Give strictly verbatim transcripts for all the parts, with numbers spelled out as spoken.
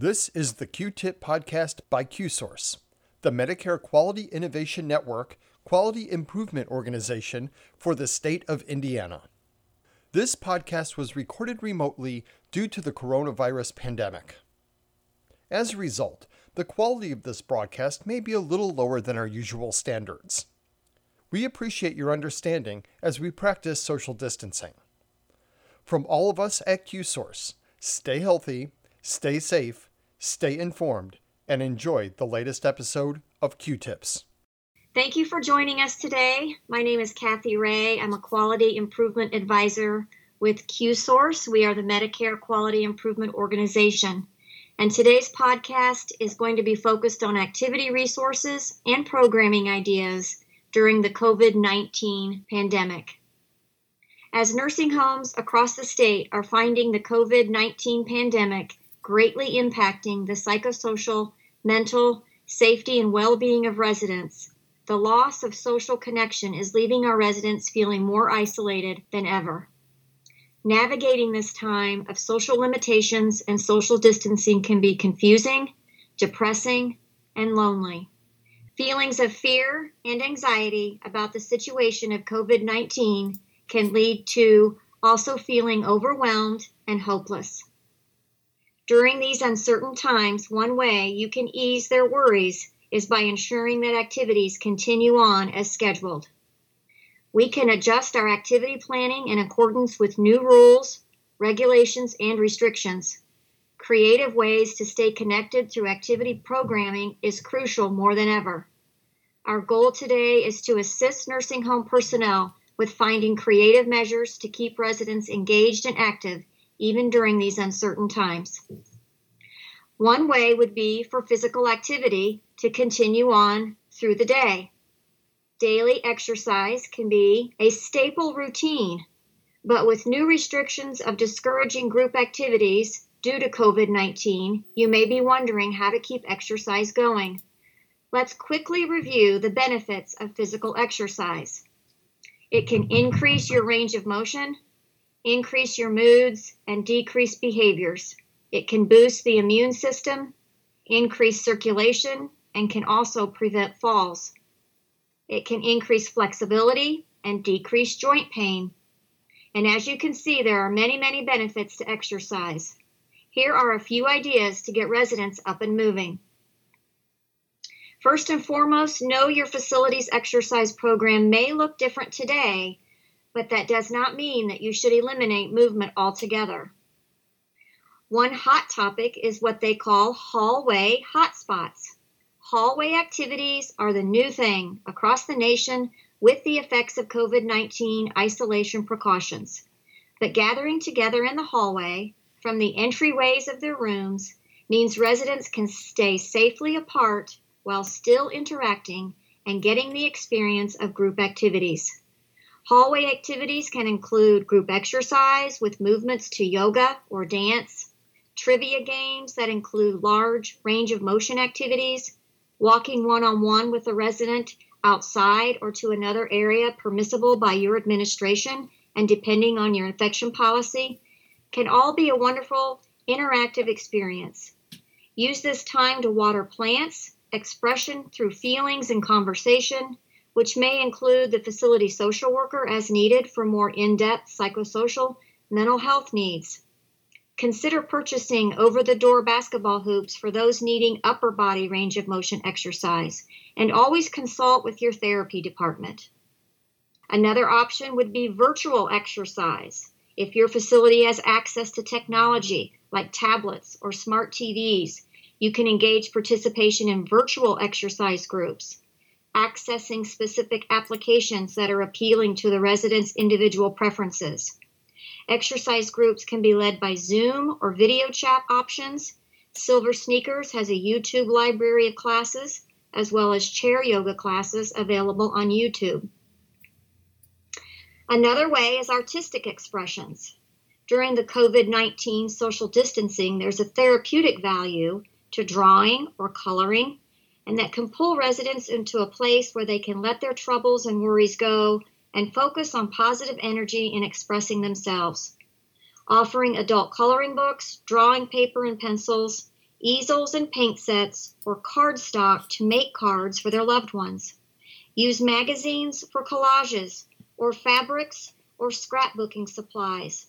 This is the Q-Tip podcast by Q-Source, the Medicare Quality Innovation Network quality improvement organization for the state of Indiana. This podcast was recorded remotely due to the coronavirus pandemic. As a result, the quality of this broadcast may be a little lower than our usual standards. We appreciate your understanding as we practice social distancing. From all of us at Q-Source, stay healthy, stay safe, stay informed, and enjoy the latest episode of Q-Tips. Thank you for joining us today. My name is Kathy Ray. I'm a Quality Improvement Advisor with Q-Source. We are the Medicare Quality Improvement Organization. And today's podcast is going to be focused on activity resources and programming ideas during the covid nineteen pandemic. As nursing homes across the state are finding the covid nineteen pandemic greatly impacting the psychosocial, mental, safety, and well-being of residents, the loss of social connection is leaving our residents feeling more isolated than ever. Navigating this time of social limitations and social distancing can be confusing, depressing, and lonely. Feelings of fear and anxiety about the situation of covid nineteen can lead to also feeling overwhelmed and hopeless. During these uncertain times, one way you can ease their worries is by ensuring that activities continue on as scheduled. We can adjust our activity planning in accordance with new rules, regulations, and restrictions. Creative ways to stay connected through activity programming is crucial more than ever. Our goal today is to assist nursing home personnel with finding creative measures to keep residents engaged and active even during these uncertain times. One way would be for physical activity to continue on through the day. Daily exercise can be a staple routine, but with new restrictions of discouraging group activities due to covid nineteen, you may be wondering how to keep exercise going. Let's quickly review the benefits of physical exercise. It can increase your range of motion, increase your moods, and decrease behaviors. It can boost the immune system, increase circulation, and can also prevent falls. It can increase flexibility and decrease joint pain. And as you can see, there are many, many benefits to exercise. Here are a few ideas to get residents up and moving. First and foremost, know your facility's exercise program may look different today, but that does not mean that you should eliminate movement altogether. One hot topic is what they call hallway hotspots. Hallway activities are the new thing across the nation with the effects of covid nineteen isolation precautions. But gathering together in the hallway from the entryways of their rooms means residents can stay safely apart while still interacting and getting the experience of group activities. Hallway activities can include group exercise with movements to yoga or dance, trivia games that include large range of motion activities, walking one-on-one with a resident outside or to another area permissible by your administration and depending on your infection policy, can all be a wonderful interactive experience. Use this time to water plants, expression through feelings and conversation, which may include the facility social worker as needed for more in-depth psychosocial mental health needs. Consider purchasing over-the-door basketball hoops for those needing upper body range of motion exercise, and always consult with your therapy department. Another option would be virtual exercise. If your facility has access to technology like tablets or smart T Vs, you can engage participation in virtual exercise groups, accessing specific applications that are appealing to the residents' individual preferences. Exercise groups can be led by Zoom or video chat options. Silver Sneakers has a YouTube library of classes, as well as chair yoga classes available on YouTube. Another way is artistic expressions. During the covid nineteen social distancing, there's a therapeutic value to drawing or coloring, and that can pull residents into a place where they can let their troubles and worries go and focus on positive energy in expressing themselves. Offering adult coloring books, drawing paper and pencils, easels and paint sets, or cardstock to make cards for their loved ones. Use magazines for collages, or fabrics, or scrapbooking supplies.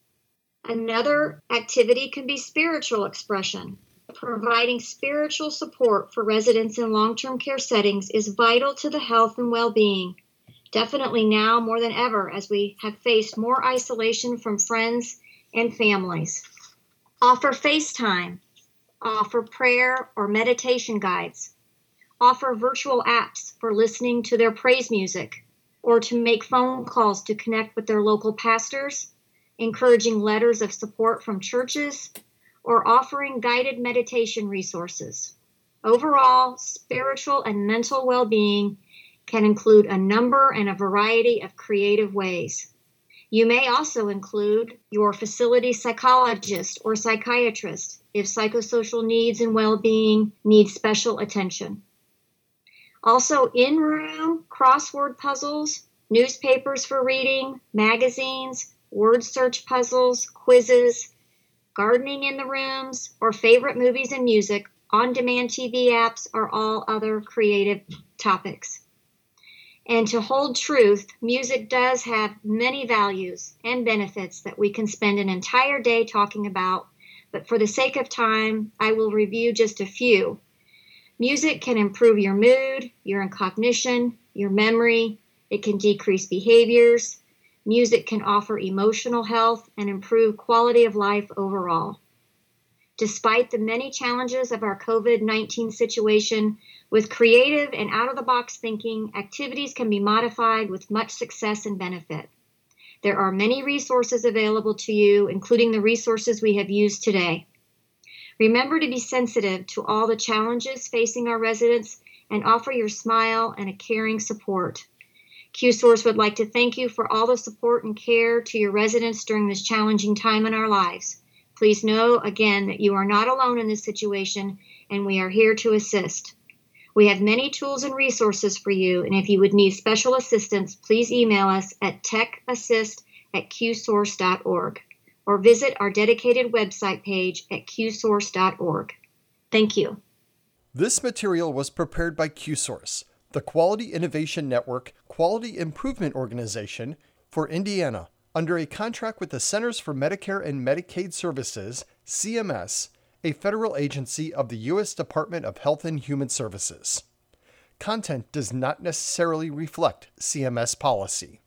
Another activity can be spiritual expression. Providing spiritual support for residents in long-term care settings is vital to the health and well-being, definitely now more than ever as we have faced more isolation from friends and families. Offer FaceTime. Offer prayer or meditation guides. Offer virtual apps for listening to their praise music or to make phone calls to connect with their local pastors, encouraging letters of support from churches, or offering guided meditation resources. Overall, spiritual and mental well-being can include a number and a variety of creative ways. You may also include your facility psychologist or psychiatrist if psychosocial needs and well-being need special attention. Also, in-room crossword puzzles, newspapers for reading, magazines, word search puzzles, quizzes, gardening in the rooms, or favorite movies and music, on-demand T V apps, or all other creative topics. And to hold truth, music does have many values and benefits that we can spend an entire day talking about, but for the sake of time, I will review just a few. Music can improve your mood, your cognition, your memory. It can decrease behaviors. Music can offer emotional health and improve quality of life overall. Despite the many challenges of our covid nineteen situation, with creative and out-of-the-box thinking, activities can be modified with much success and benefit. There are many resources available to you, including the resources we have used today. Remember to be sensitive to all the challenges facing our residents and offer your smile and a caring support. QSource would like to thank you for all the support and care to your residents during this challenging time in our lives. Please know, again, that you are not alone in this situation, and we are here to assist. We have many tools and resources for you, and if you would need special assistance, please email us at techassist at qsource dot org or visit our dedicated website page at q source dot org. Thank you. This material was prepared by QSource, the Quality Innovation Network Quality Improvement Organization for Indiana, under a contract with the Centers for Medicare and Medicaid Services, C M S, a federal agency of the U S Department of Health and Human Services. Content does not necessarily reflect C M S policy.